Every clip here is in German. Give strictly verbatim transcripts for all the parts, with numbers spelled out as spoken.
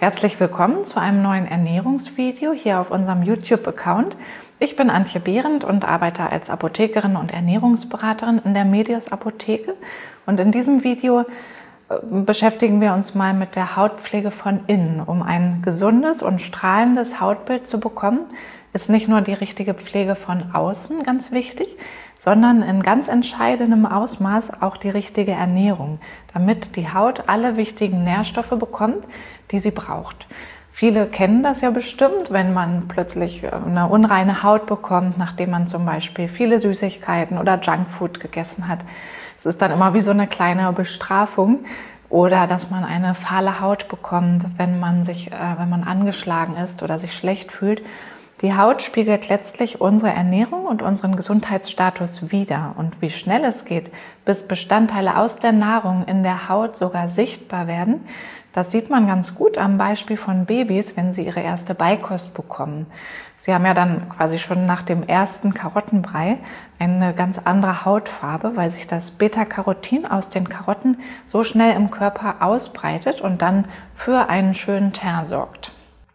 Herzlich willkommen zu einem neuen Ernährungsvideo hier auf unserem YouTube-Account. Ich bin Antje Behrendt und arbeite als Apothekerin und Ernährungsberaterin in der Medios Apotheke. Und in diesem Video beschäftigen wir uns mal mit der Hautpflege von innen. Um ein gesundes und strahlendes Hautbild zu bekommen, ist nicht nur die richtige Pflege von außen ganz wichtig, sondern in ganz entscheidendem Ausmaß auch die richtige Ernährung, damit die Haut alle wichtigen Nährstoffe bekommt, die sie braucht. Viele kennen das ja bestimmt, wenn man plötzlich eine unreine Haut bekommt, nachdem man zum Beispiel viele Süßigkeiten oder Junkfood gegessen hat. Es ist dann immer wie so eine kleine Bestrafung. Oder dass man eine fahle Haut bekommt, wenn man sich, äh, wenn man angeschlagen ist oder sich schlecht fühlt. Die Haut spiegelt letztlich unsere Ernährung und unseren Gesundheitsstatus wider. Und wie schnell es geht, bis Bestandteile aus der Nahrung in der Haut sogar sichtbar werden, das sieht man ganz gut am Beispiel von Babys, wenn sie ihre erste Beikost bekommen. Sie haben ja dann quasi schon nach dem ersten Karottenbrei eine ganz andere Hautfarbe, weil sich das Beta-Carotin aus den Karotten so schnell im Körper ausbreitet und dann für einen schönen Teint sorgt.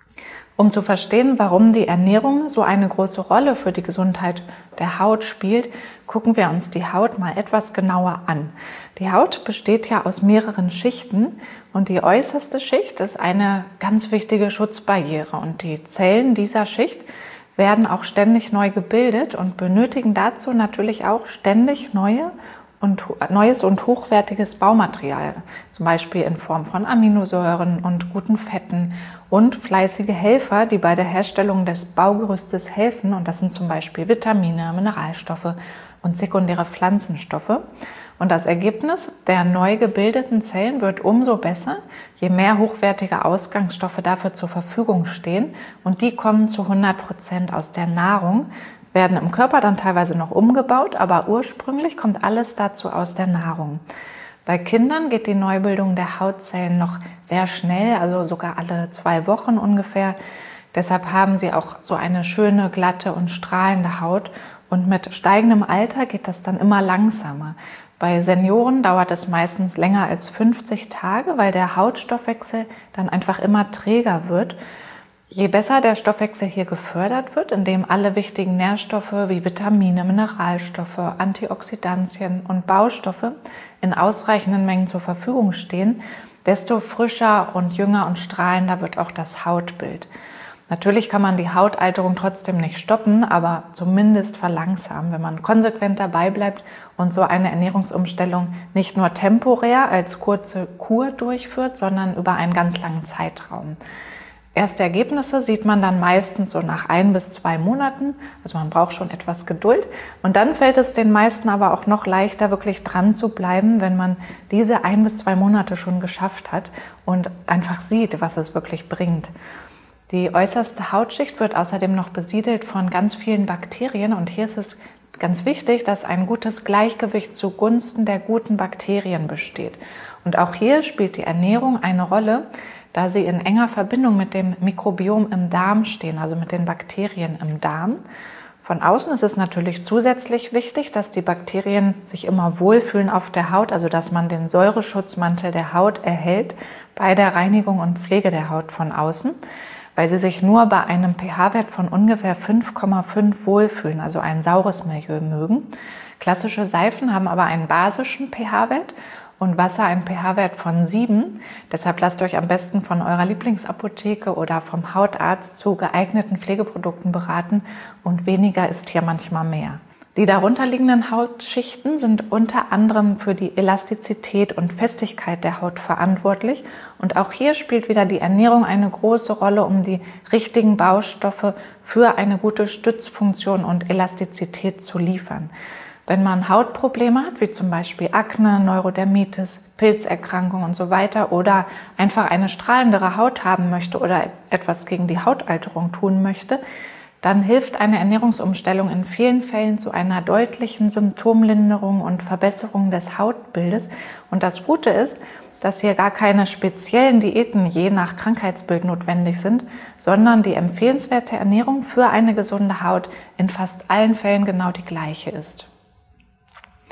Um zu verstehen, warum die Ernährung so eine große Rolle für die Gesundheit der Haut spielt, gucken wir uns die Haut mal etwas genauer an. Die Haut besteht ja aus mehreren Schichten und die äußerste Schicht ist eine ganz wichtige Schutzbarriere und die Zellen dieser Schicht werden auch ständig neu gebildet und benötigen dazu natürlich auch ständig neue und neues und hochwertiges Baumaterial, zum Beispiel in Form von Aminosäuren und guten Fetten und fleißige Helfer, die bei der Herstellung des Baugerüstes helfen. Und das sind zum Beispiel Vitamine, Mineralstoffe und sekundäre Pflanzenstoffe. Und das Ergebnis der neu gebildeten Zellen wird umso besser, je mehr hochwertige Ausgangsstoffe dafür zur Verfügung stehen. Und die kommen zu hundert Prozent aus der Nahrung, werden im Körper dann teilweise noch umgebaut, aber ursprünglich kommt alles dazu aus der Nahrung. Bei Kindern geht die Neubildung der Hautzellen noch sehr schnell, also sogar alle zwei Wochen ungefähr. Deshalb haben sie auch so eine schöne, glatte und strahlende Haut. Und mit steigendem Alter geht das dann immer langsamer. Bei Senioren dauert es meistens länger als fünfzig Tage, weil der Hautstoffwechsel dann einfach immer träger wird. Je besser der Stoffwechsel hier gefördert wird, indem alle wichtigen Nährstoffe wie Vitamine, Mineralstoffe, Antioxidantien und Baustoffe in ausreichenden Mengen zur Verfügung stehen, desto frischer und jünger und strahlender wird auch das Hautbild. Natürlich kann man die Hautalterung trotzdem nicht stoppen, aber zumindest verlangsamen, wenn man konsequent dabei bleibt und so eine Ernährungsumstellung nicht nur temporär als kurze Kur durchführt, sondern über einen ganz langen Zeitraum. Erste Ergebnisse sieht man dann meistens so nach ein bis zwei Monaten, also man braucht schon etwas Geduld. Und dann fällt es den meisten aber auch noch leichter, wirklich dran zu bleiben, wenn man diese ein bis zwei Monate schon geschafft hat und einfach sieht, was es wirklich bringt. Die äußerste Hautschicht wird außerdem noch besiedelt von ganz vielen Bakterien und hier ist es ganz wichtig, dass ein gutes Gleichgewicht zugunsten der guten Bakterien besteht. Und auch hier spielt die Ernährung eine Rolle, da sie in enger Verbindung mit dem Mikrobiom im Darm stehen, also mit den Bakterien im Darm. Von außen ist es natürlich zusätzlich wichtig, dass die Bakterien sich immer wohlfühlen auf der Haut, also dass man den Säureschutzmantel der Haut erhält bei der Reinigung und Pflege der Haut von außen, weil sie sich nur bei einem pH-Wert von ungefähr fünf Komma fünf wohlfühlen, also ein saures Milieu mögen. Klassische Seifen haben aber einen basischen pH-Wert und Wasser einen pH-Wert von sieben. Deshalb lasst euch am besten von eurer Lieblingsapotheke oder vom Hautarzt zu geeigneten Pflegeprodukten beraten und weniger ist hier manchmal mehr. Die darunterliegenden Hautschichten sind unter anderem für die Elastizität und Festigkeit der Haut verantwortlich und auch hier spielt wieder die Ernährung eine große Rolle, um die richtigen Baustoffe für eine gute Stützfunktion und Elastizität zu liefern. Wenn man Hautprobleme hat, wie zum Beispiel Akne, Neurodermitis, Pilzerkrankungen und so weiter oder einfach eine strahlendere Haut haben möchte oder etwas gegen die Hautalterung tun möchte, dann hilft eine Ernährungsumstellung in vielen Fällen zu einer deutlichen Symptomlinderung und Verbesserung des Hautbildes. Und das Gute ist, dass hier gar keine speziellen Diäten je nach Krankheitsbild notwendig sind, sondern die empfehlenswerte Ernährung für eine gesunde Haut in fast allen Fällen genau die gleiche ist.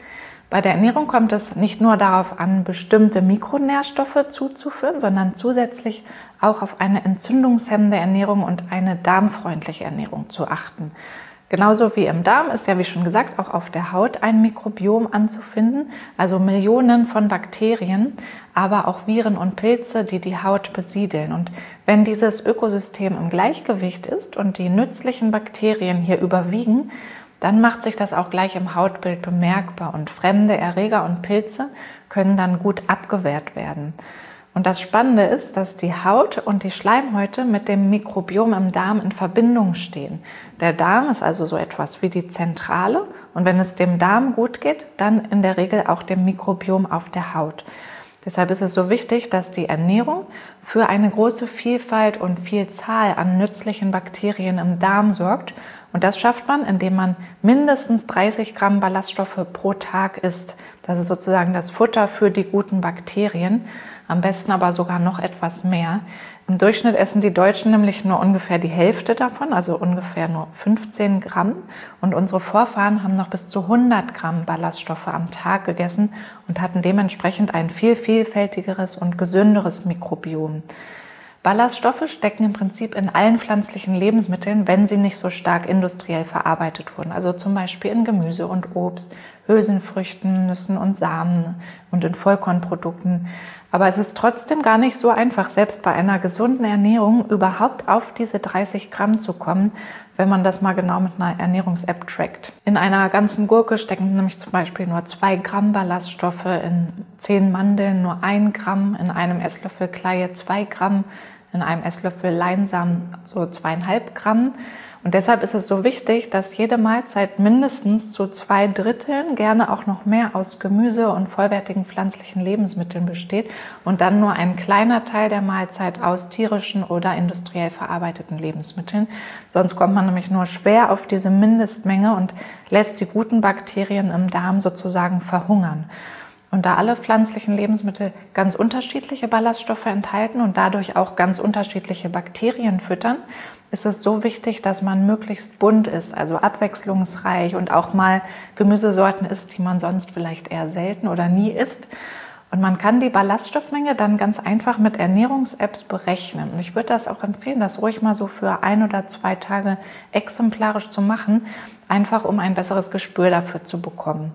Bei der Ernährung kommt es nicht nur darauf an, bestimmte Mikronährstoffe zuzuführen, sondern zusätzlich auch auf eine entzündungshemmende Ernährung und eine darmfreundliche Ernährung zu achten. Genauso wie im Darm ist ja, wie schon gesagt, auch auf der Haut ein Mikrobiom anzufinden, also Millionen von Bakterien, aber auch Viren und Pilze, die die Haut besiedeln. Und wenn dieses Ökosystem im Gleichgewicht ist und die nützlichen Bakterien hier überwiegen, dann macht sich das auch gleich im Hautbild bemerkbar und fremde Erreger und Pilze können dann gut abgewehrt werden. Und das Spannende ist, dass die Haut und die Schleimhäute mit dem Mikrobiom im Darm in Verbindung stehen. Der Darm ist also so etwas wie die Zentrale und wenn es dem Darm gut geht, dann in der Regel auch dem Mikrobiom auf der Haut. Deshalb ist es so wichtig, dass die Ernährung für eine große Vielfalt und Vielzahl an nützlichen Bakterien im Darm sorgt. Und das schafft man, indem man mindestens dreißig Gramm Ballaststoffe pro Tag isst. Das ist sozusagen das Futter für die guten Bakterien. Am besten aber sogar noch etwas mehr. Im Durchschnitt essen die Deutschen nämlich nur ungefähr die Hälfte davon, also ungefähr nur fünfzehn Gramm. Und unsere Vorfahren haben noch bis zu hundert Gramm Ballaststoffe am Tag gegessen und hatten dementsprechend ein viel vielfältigeres und gesünderes Mikrobiom. Ballaststoffe stecken im Prinzip in allen pflanzlichen Lebensmitteln, wenn sie nicht so stark industriell verarbeitet wurden. Also zum Beispiel in Gemüse und Obst, Hülsenfrüchten, Nüssen und Samen und in Vollkornprodukten. Aber es ist trotzdem gar nicht so einfach, selbst bei einer gesunden Ernährung überhaupt auf diese dreißig Gramm zu kommen, wenn man das mal genau mit einer Ernährungs-App trackt. In einer ganzen Gurke stecken nämlich zum Beispiel nur zwei Gramm Ballaststoffe, in zehn Mandeln nur ein Gramm, in einem Esslöffel Kleie zwei Gramm, in einem Esslöffel Leinsamen so zweieinhalb Gramm. Und deshalb ist es so wichtig, dass jede Mahlzeit mindestens zu zwei Dritteln, gerne auch noch mehr, aus Gemüse und vollwertigen pflanzlichen Lebensmitteln besteht und dann nur ein kleiner Teil der Mahlzeit aus tierischen oder industriell verarbeiteten Lebensmitteln. Sonst kommt man nämlich nur schwer auf diese Mindestmenge und lässt die guten Bakterien im Darm sozusagen verhungern. Und da alle pflanzlichen Lebensmittel ganz unterschiedliche Ballaststoffe enthalten und dadurch auch ganz unterschiedliche Bakterien füttern, ist es so wichtig, dass man möglichst bunt ist, also abwechslungsreich und auch mal Gemüsesorten isst, die man sonst vielleicht eher selten oder nie isst. Und man kann die Ballaststoffmenge dann ganz einfach mit Ernährungs-Apps berechnen. Und ich würde das auch empfehlen, das ruhig mal so für ein oder zwei Tage exemplarisch zu machen, einfach um ein besseres Gespür dafür zu bekommen.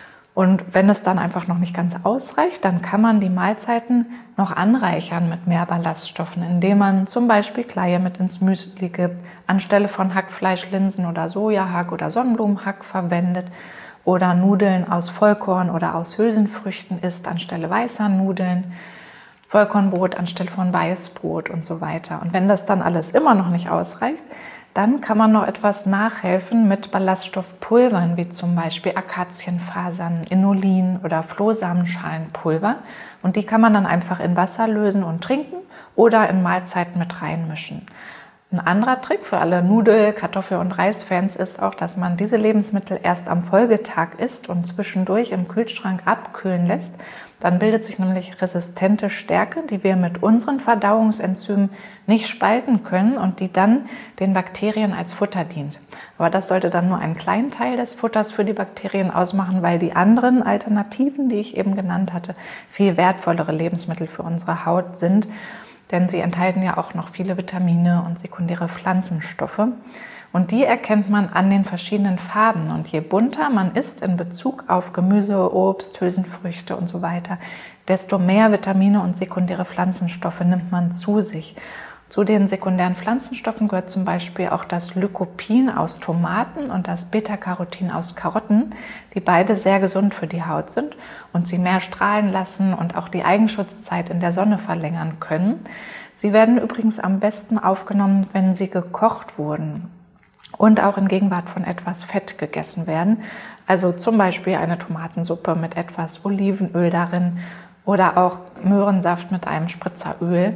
Und wenn es dann einfach noch nicht ganz ausreicht, dann kann man die Mahlzeiten noch anreichern mit mehr Ballaststoffen, indem man zum Beispiel Kleie mit ins Müsli gibt, anstelle von Hackfleisch, Linsen oder Sojahack oder Sonnenblumenhack verwendet oder Nudeln aus Vollkorn oder aus Hülsenfrüchten isst anstelle weißer Nudeln, Vollkornbrot anstelle von Weißbrot und so weiter. Und wenn das dann alles immer noch nicht ausreicht, dann kann man noch etwas nachhelfen mit Ballaststoffpulvern, wie zum Beispiel Akazienfasern, Inulin oder Flohsamenschalenpulver. Und die kann man dann einfach in Wasser lösen und trinken oder in Mahlzeiten mit reinmischen. Ein anderer Trick für alle Nudel-, Kartoffel- und Reisfans ist auch, dass man diese Lebensmittel erst am Folgetag isst und zwischendurch im Kühlschrank abkühlen lässt. Dann bildet sich nämlich resistente Stärke, die wir mit unseren Verdauungsenzymen nicht spalten können und die dann den Bakterien als Futter dient. Aber das sollte dann nur einen kleinen Teil des Futters für die Bakterien ausmachen, weil die anderen Alternativen, die ich eben genannt hatte, viel wertvollere Lebensmittel für unsere Haut sind. Denn sie enthalten ja auch noch viele Vitamine und sekundäre Pflanzenstoffe. Und die erkennt man an den verschiedenen Farben. Und je bunter man isst in Bezug auf Gemüse, Obst, Hülsenfrüchte und so weiter, desto mehr Vitamine und sekundäre Pflanzenstoffe nimmt man zu sich. Zu den sekundären Pflanzenstoffen gehört zum Beispiel auch das Lycopin aus Tomaten und das Beta-Carotin aus Karotten, die beide sehr gesund für die Haut sind und sie mehr strahlen lassen und auch die Eigenschutzzeit in der Sonne verlängern können. Sie werden übrigens am besten aufgenommen, wenn sie gekocht wurden und auch in Gegenwart von etwas Fett gegessen werden. Also zum Beispiel eine Tomatensuppe mit etwas Olivenöl darin oder auch Möhrensaft mit einem Spritzer Öl.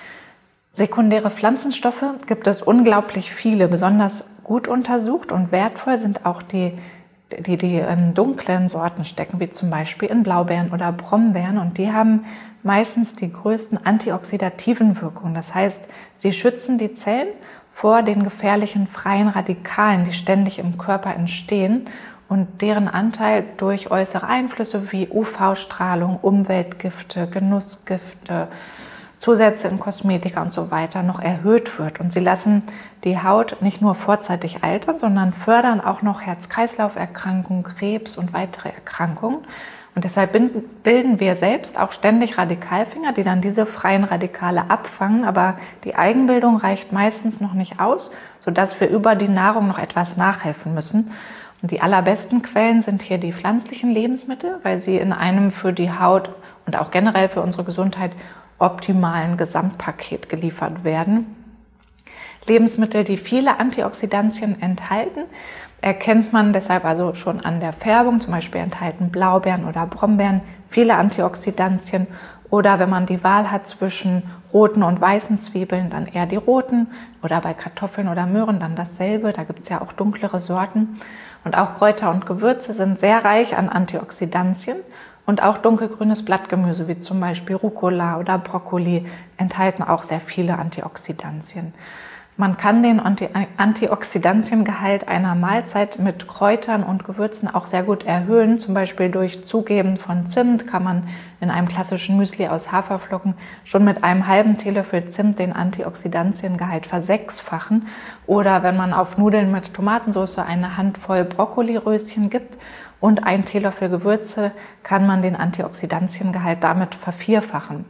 Sekundäre Pflanzenstoffe gibt es unglaublich viele. Besonders gut untersucht und wertvoll sind auch die, die, die in dunklen Sorten stecken, wie zum Beispiel in Blaubeeren oder Brombeeren. Und die haben meistens die größten antioxidativen Wirkungen. Das heißt, sie schützen die Zellen vor den gefährlichen freien Radikalen, die ständig im Körper entstehen. und deren Anteil durch äußere Einflüsse wie U V-Strahlung, Umweltgifte, Genussgifte, Zusätze in Kosmetika und so weiter noch erhöht wird. Und sie lassen die Haut nicht nur vorzeitig altern, sondern fördern auch noch Herz-Kreislauf-Erkrankungen, Krebs und weitere Erkrankungen. Und deshalb bilden wir selbst auch ständig Radikalfinger, die dann diese freien Radikale abfangen. Aber die Eigenbildung reicht meistens noch nicht aus, sodass wir über die Nahrung noch etwas nachhelfen müssen. Und die allerbesten Quellen sind hier die pflanzlichen Lebensmittel, weil sie in einem für die Haut und auch generell für unsere Gesundheit optimalen Gesamtpaket geliefert werden. Lebensmittel, die viele Antioxidantien enthalten, erkennt man deshalb also schon an der Färbung. Zum Beispiel enthalten Blaubeeren oder Brombeeren viele Antioxidantien. Oder wenn man die Wahl hat zwischen roten und weißen Zwiebeln, dann eher die roten. Oder bei Kartoffeln oder Möhren dann dasselbe. Da gibt es ja auch dunklere Sorten. Und auch Kräuter und Gewürze sind sehr reich an Antioxidantien. Und auch dunkelgrünes Blattgemüse, wie zum Beispiel Rucola oder Brokkoli, enthalten auch sehr viele Antioxidantien. Man kann den Anti- Antioxidantiengehalt einer Mahlzeit mit Kräutern und Gewürzen auch sehr gut erhöhen. Zum Beispiel durch Zugeben von Zimt kann man in einem klassischen Müsli aus Haferflocken schon mit einem halben Teelöffel Zimt den Antioxidantiengehalt versechsfachen. Oder wenn man auf Nudeln mit Tomatensauce eine Handvoll Brokkoliröschen gibt und einen Teelöffel Gewürze, kann man den Antioxidantiengehalt damit vervierfachen.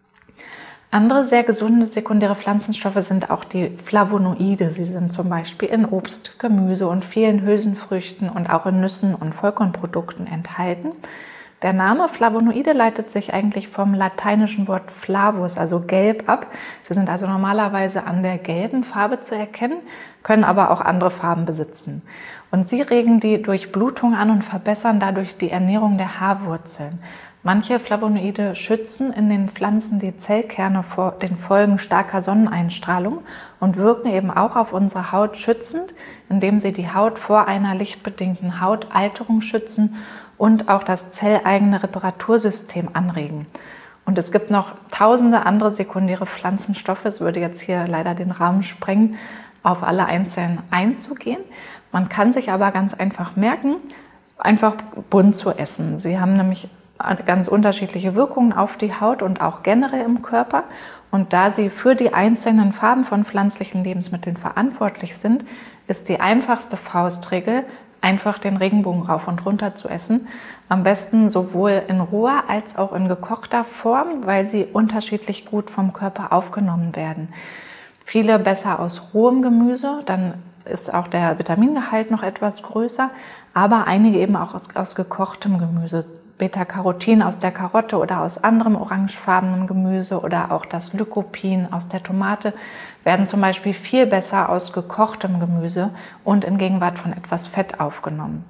Andere sehr gesunde sekundäre Pflanzenstoffe sind auch die Flavonoide. Sie sind zum Beispiel in Obst, Gemüse und vielen Hülsenfrüchten und auch in Nüssen und Vollkornprodukten enthalten. Der Name Flavonoide leitet sich eigentlich vom lateinischen Wort flavus, also gelb, ab. Sie sind also normalerweise an der gelben Farbe zu erkennen, können aber auch andere Farben besitzen. Und sie regen die Durchblutung an und verbessern dadurch die Ernährung der Haarwurzeln. Manche Flavonoide schützen in den Pflanzen die Zellkerne vor den Folgen starker Sonneneinstrahlung und wirken eben auch auf unsere Haut schützend, indem sie die Haut vor einer lichtbedingten Hautalterung schützen und auch das zelleigene Reparatursystem anregen. Und es gibt noch tausende andere sekundäre Pflanzenstoffe. Es würde jetzt hier leider den Rahmen sprengen, auf alle einzeln einzugehen. Man kann sich aber ganz einfach merken, einfach bunt zu essen. Sie haben nämlich ganz unterschiedliche Wirkungen auf die Haut und auch generell im Körper. Und da sie für die einzelnen Farben von pflanzlichen Lebensmitteln verantwortlich sind, ist die einfachste Faustregel, einfach den Regenbogen rauf und runter zu essen. Am besten sowohl in roher als auch in gekochter Form, weil sie unterschiedlich gut vom Körper aufgenommen werden. Viele besser aus rohem Gemüse, dann ist auch der Vitamingehalt noch etwas größer, aber einige eben auch aus, aus gekochtem Gemüse. Beta-Carotin aus der Karotte oder aus anderem orangefarbenen Gemüse oder auch das Lycopin aus der Tomate werden zum Beispiel viel besser aus gekochtem Gemüse und in Gegenwart von etwas Fett aufgenommen.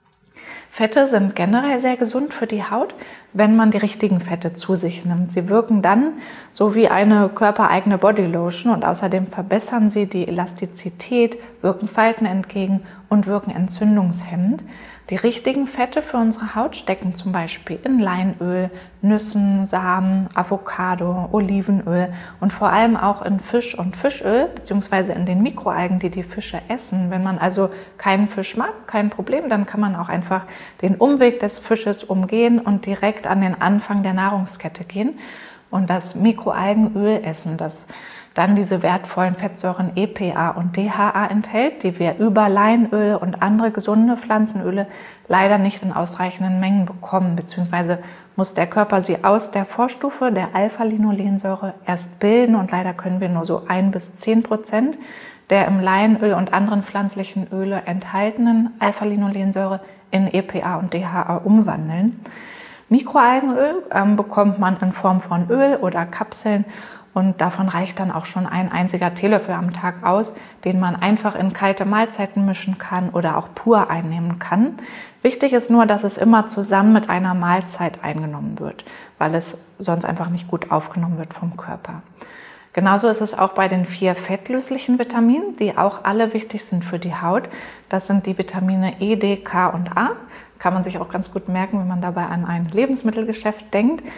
Fette sind generell sehr gesund für die Haut, wenn man die richtigen Fette zu sich nimmt. Sie wirken dann so wie eine körpereigene Bodylotion und außerdem verbessern sie die Elastizität, wirken Falten entgegen und wirken entzündungshemmend. Die richtigen Fette für unsere Haut stecken zum Beispiel in Leinöl, Nüssen, Samen, Avocado, Olivenöl und vor allem auch in Fisch und Fischöl bzw. in den Mikroalgen, die die Fische essen. Wenn man also keinen Fisch mag, kein Problem, dann kann man auch einfach den Umweg des Fisches umgehen und direkt an den Anfang der Nahrungskette gehen und das Mikroalgenöl essen, das dann diese wertvollen Fettsäuren E P A und D H A enthält, die wir über Leinöl und andere gesunde Pflanzenöle leider nicht in ausreichenden Mengen bekommen, beziehungsweise muss der Körper sie aus der Vorstufe der Alpha-Linolensäure erst bilden und leider können wir nur so ein bis zehn Prozent der im Leinöl und anderen pflanzlichen Öle enthaltenen Alpha-Linolensäure in E P A und D H A umwandeln. Mikroalgenöl ähm, bekommt man in Form von Öl oder Kapseln. Und davon reicht dann auch schon ein einziger Teelöffel am Tag aus, den man einfach in kalte Mahlzeiten mischen kann oder auch pur einnehmen kann. Wichtig ist nur, dass es immer zusammen mit einer Mahlzeit eingenommen wird, weil es sonst einfach nicht gut aufgenommen wird vom Körper. Genauso ist es auch bei den vier fettlöslichen Vitaminen, die auch alle wichtig sind für die Haut. Das sind die Vitamine E, D, K und A. Kann man sich auch ganz gut merken, wenn man dabei an ein Lebensmittelgeschäft denkt.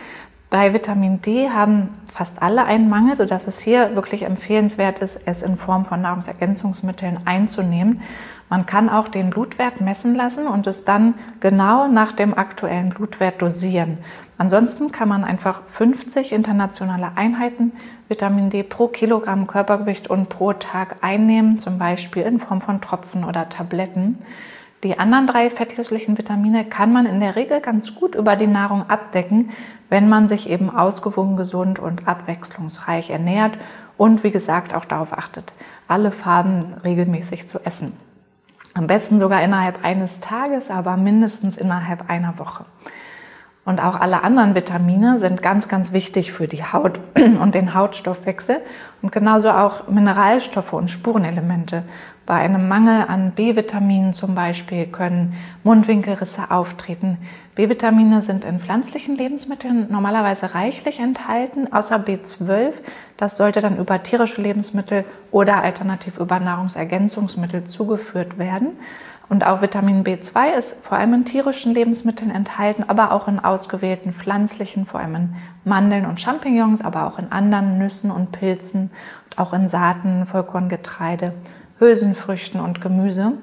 Bei Vitamin D haben fast alle einen Mangel, sodass es hier wirklich empfehlenswert ist, es in Form von Nahrungsergänzungsmitteln einzunehmen. Man kann auch den Blutwert messen lassen und es dann genau nach dem aktuellen Blutwert dosieren. Ansonsten kann man einfach fünfzig internationale Einheiten Vitamin D pro Kilogramm Körpergewicht und pro Tag einnehmen, zum Beispiel in Form von Tropfen oder Tabletten. Die anderen drei fettlöslichen Vitamine kann man in der Regel ganz gut über die Nahrung abdecken, wenn man sich eben ausgewogen, gesund und abwechslungsreich ernährt und wie gesagt auch darauf achtet, alle Farben regelmäßig zu essen. Am besten sogar innerhalb eines Tages, aber mindestens innerhalb einer Woche. Und auch alle anderen Vitamine sind ganz, ganz wichtig für die Haut und den Hautstoffwechsel und genauso auch Mineralstoffe und Spurenelemente. Bei einem Mangel an B-Vitaminen zum Beispiel können Mundwinkelrisse auftreten. B-Vitamine sind in pflanzlichen Lebensmitteln normalerweise reichlich enthalten, außer B zwölf. Das sollte dann über tierische Lebensmittel oder alternativ über Nahrungsergänzungsmittel zugeführt werden. Und auch Vitamin B zwei ist vor allem in tierischen Lebensmitteln enthalten, aber auch in ausgewählten pflanzlichen, vor allem in Mandeln und Champignons, aber auch in anderen Nüssen und Pilzen, und auch in Saaten, Vollkorngetreide, Hülsenfrüchten und Gemüse.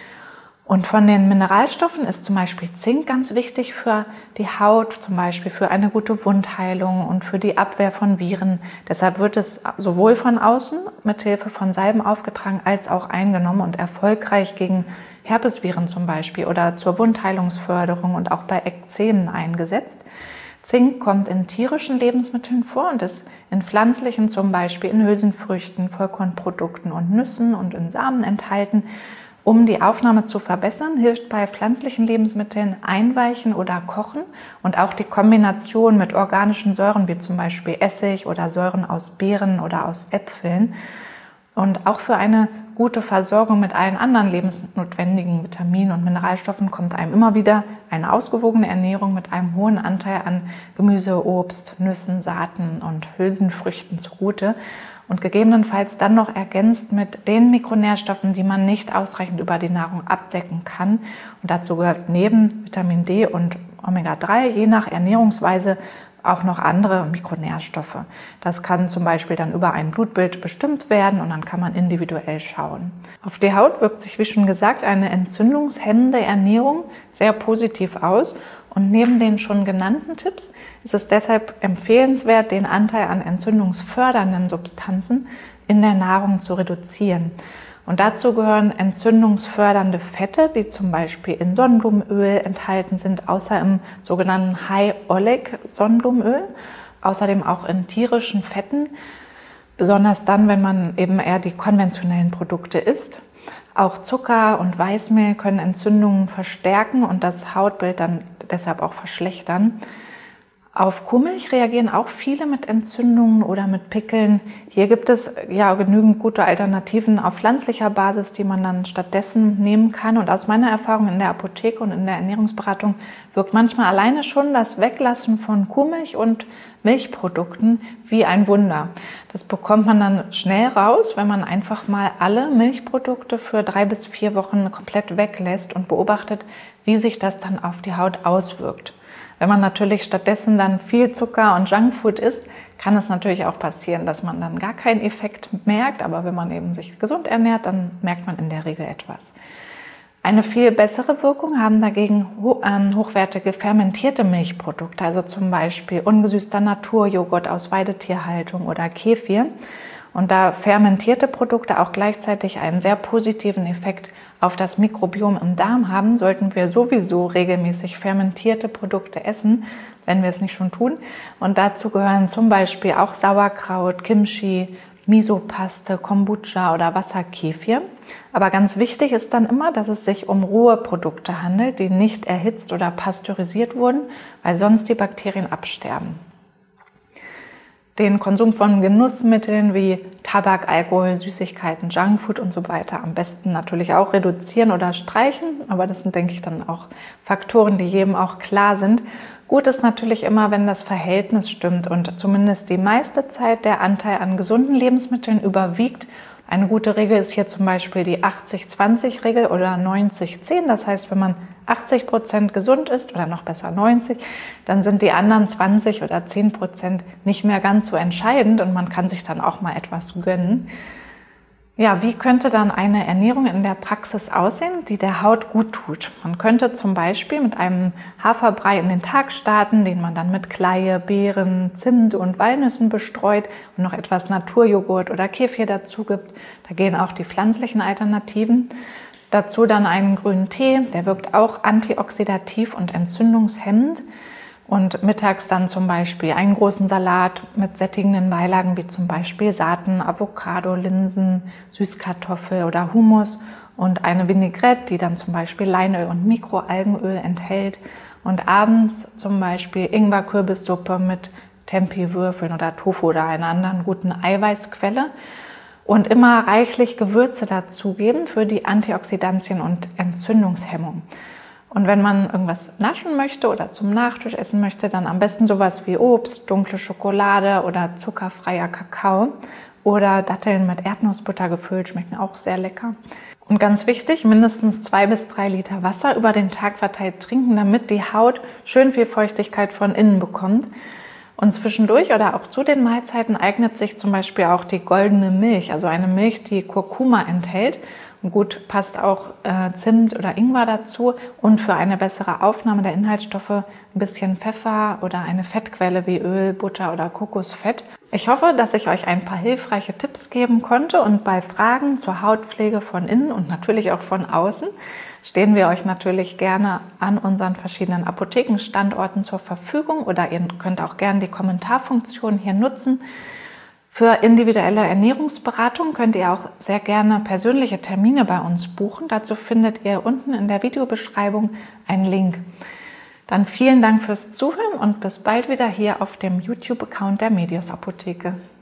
Und von den Mineralstoffen ist zum Beispiel Zink ganz wichtig für die Haut, zum Beispiel für eine gute Wundheilung und für die Abwehr von Viren. Deshalb wird es sowohl von außen mit Hilfe von Salben aufgetragen als auch eingenommen und erfolgreich gegen Herpesviren zum Beispiel oder zur Wundheilungsförderung und auch bei Ekzemen eingesetzt. Zink kommt in tierischen Lebensmitteln vor und ist in pflanzlichen, zum Beispiel in Hülsenfrüchten, Vollkornprodukten und Nüssen und in Samen enthalten. Um die Aufnahme zu verbessern, hilft bei pflanzlichen Lebensmitteln Einweichen oder Kochen und auch die Kombination mit organischen Säuren wie zum Beispiel Essig oder Säuren aus Beeren oder aus Äpfeln. Und auch für eine gute Versorgung mit allen anderen lebensnotwendigen Vitaminen und Mineralstoffen kommt einem immer wieder eine ausgewogene Ernährung mit einem hohen Anteil an Gemüse, Obst, Nüssen, Saaten und Hülsenfrüchten zugute und gegebenenfalls dann noch ergänzt mit den Mikronährstoffen, die man nicht ausreichend über die Nahrung abdecken kann. Und dazu gehört neben Vitamin D und Omega drei je nach Ernährungsweise auch noch andere Mikronährstoffe. Das kann zum Beispiel dann über ein Blutbild bestimmt werden und dann kann man individuell schauen. Auf die Haut wirkt sich, wie schon gesagt, eine entzündungshemmende Ernährung sehr positiv aus. Und neben den schon genannten Tipps ist es deshalb empfehlenswert, den Anteil an entzündungsfördernden Substanzen in der Nahrung zu reduzieren. Und dazu gehören entzündungsfördernde Fette, die zum Beispiel in Sonnenblumenöl enthalten sind, außer im sogenannten High-Oleic-Sonnenblumenöl, außerdem auch in tierischen Fetten, besonders dann, wenn man eben eher die konventionellen Produkte isst. Auch Zucker und Weißmehl können Entzündungen verstärken und das Hautbild dann deshalb auch verschlechtern. Auf Kuhmilch reagieren auch viele mit Entzündungen oder mit Pickeln. Hier gibt es ja genügend gute Alternativen auf pflanzlicher Basis, die man dann stattdessen nehmen kann. Und aus meiner Erfahrung in der Apotheke und in der Ernährungsberatung wirkt manchmal alleine schon das Weglassen von Kuhmilch und Milchprodukten wie ein Wunder. Das bekommt man dann schnell raus, wenn man einfach mal alle Milchprodukte für drei bis vier Wochen komplett weglässt und beobachtet, wie sich das dann auf die Haut auswirkt. Wenn man natürlich stattdessen dann viel Zucker und Junkfood isst, kann es natürlich auch passieren, dass man dann gar keinen Effekt merkt. Aber wenn man eben sich gesund ernährt, dann merkt man in der Regel etwas. Eine viel bessere Wirkung haben dagegen hochwertige fermentierte Milchprodukte, also zum Beispiel ungesüßter Naturjoghurt aus Weidetierhaltung oder Kefir. Und da fermentierte Produkte auch gleichzeitig einen sehr positiven Effekt auf das Mikrobiom im Darm haben, sollten wir sowieso regelmäßig fermentierte Produkte essen, wenn wir es nicht schon tun. Und dazu gehören zum Beispiel auch Sauerkraut, Kimchi, Misopaste, Kombucha oder Wasserkefir. Aber ganz wichtig ist dann immer, dass es sich um rohe Produkte handelt, die nicht erhitzt oder pasteurisiert wurden, weil sonst die Bakterien absterben. Den Konsum von Genussmitteln wie Tabak, Alkohol, Süßigkeiten, Junkfood und so weiter am besten natürlich auch reduzieren oder streichen. Aber das sind, denke ich, dann auch Faktoren, die jedem auch klar sind. Gut ist natürlich immer, wenn das Verhältnis stimmt und zumindest die meiste Zeit der Anteil an gesunden Lebensmitteln überwiegt Eine gute Regel ist hier zum Beispiel die achtzig zwanzig Regel oder neunzig zehn. Das heißt, wenn man achtzig Prozent gesund ist oder noch besser neunzig, dann sind die anderen zwanzig oder zehn Prozent nicht mehr ganz so entscheidend und man kann sich dann auch mal etwas gönnen. Ja, wie könnte dann eine Ernährung in der Praxis aussehen, die der Haut gut tut? Man könnte zum Beispiel mit einem Haferbrei in den Tag starten, den man dann mit Kleie, Beeren, Zimt und Walnüssen bestreut und noch etwas Naturjoghurt oder Kefir dazu gibt. Da gehen auch die pflanzlichen Alternativen. Dazu dann einen grünen Tee, der wirkt auch antioxidativ und entzündungshemmend. Und mittags dann zum Beispiel einen großen Salat mit sättigenden Beilagen wie zum Beispiel Saaten, Avocado, Linsen, Süßkartoffel oder Hummus und eine Vinaigrette, die dann zum Beispiel Leinöl und Mikroalgenöl enthält. Und abends zum Beispiel Ingwer-Kürbissuppe mit Tempeh-Würfeln oder Tofu oder einer anderen guten Eiweißquelle. Und immer reichlich Gewürze dazugeben für die Antioxidantien und Entzündungshemmung. Und wenn man irgendwas naschen möchte oder zum Nachtisch essen möchte, dann am besten sowas wie Obst, dunkle Schokolade oder zuckerfreier Kakao oder Datteln mit Erdnussbutter gefüllt, schmecken auch sehr lecker. Und ganz wichtig, mindestens zwei bis drei Liter Wasser über den Tag verteilt trinken, damit die Haut schön viel Feuchtigkeit von innen bekommt. Und zwischendurch oder auch zu den Mahlzeiten eignet sich zum Beispiel auch die goldene Milch, also eine Milch, die Kurkuma enthält. Und gut, passt auch äh, Zimt oder Ingwer dazu und für eine bessere Aufnahme der Inhaltsstoffe ein bisschen Pfeffer oder eine Fettquelle wie Öl, Butter oder Kokosfett. Ich hoffe, dass ich euch ein paar hilfreiche Tipps geben konnte und bei Fragen zur Hautpflege von innen und natürlich auch von außen stehen wir euch natürlich gerne an unseren verschiedenen Apothekenstandorten zur Verfügung oder ihr könnt auch gerne die Kommentarfunktion hier nutzen. Für individuelle Ernährungsberatung könnt ihr auch sehr gerne persönliche Termine bei uns buchen. Dazu findet ihr unten in der Videobeschreibung einen Link. Dann vielen Dank fürs Zuhören und bis bald wieder hier auf dem YouTube-Account der Medios Apotheke.